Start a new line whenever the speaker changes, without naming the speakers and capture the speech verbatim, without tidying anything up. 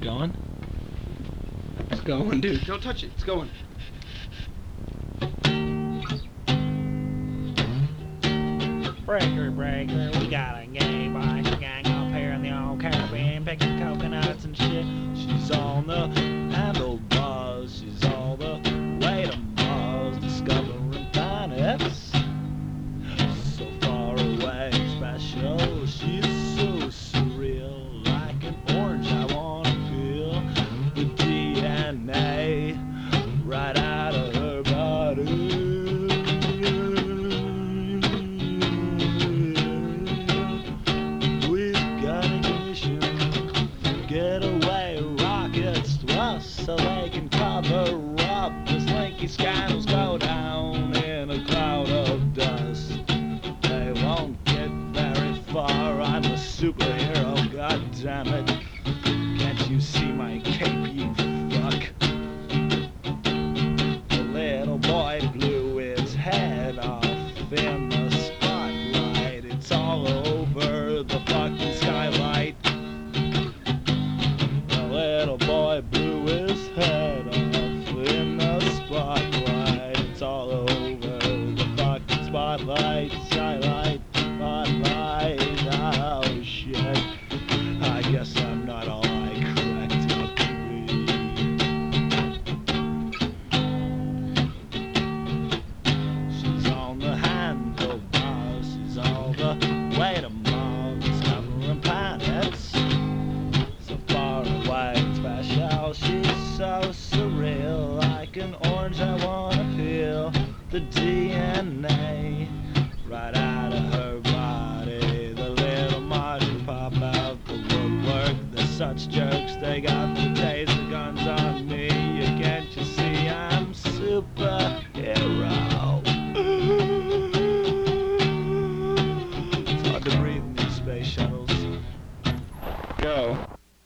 going? It's going, dude. Don't touch it. It's going.
Breaker, breaker, we got a gay biker gang up here in the old Caribbean, picking coconuts and shit. She's on the handlebars, she's all the way to Mars, discovering planets so far away, special. She's so surreal, like an orange. I wanna feel the D N A right out of her body. Getaway rockets thrust so they can cover up as lanky scandals go down in a cloud of dust. They won't get very far. I'm a superhero, goddammit. Can't you see my cape, you fuck? The little boy blew his head off in the spotlight. It's all over the fucking skylight. Little boy blew his head off in the spotlight. It's all over the fucking spotlight, skylight, spotlight. Oh shit, I guess I'm not all I cracked up to be. She's on the handlebars, she's all the way to Mars, discovering planets so far away. She's so surreal, like an orange. I wanna peel the D N A right out of her body. The little Martian pop out the woodwork. They're such jerks, they got the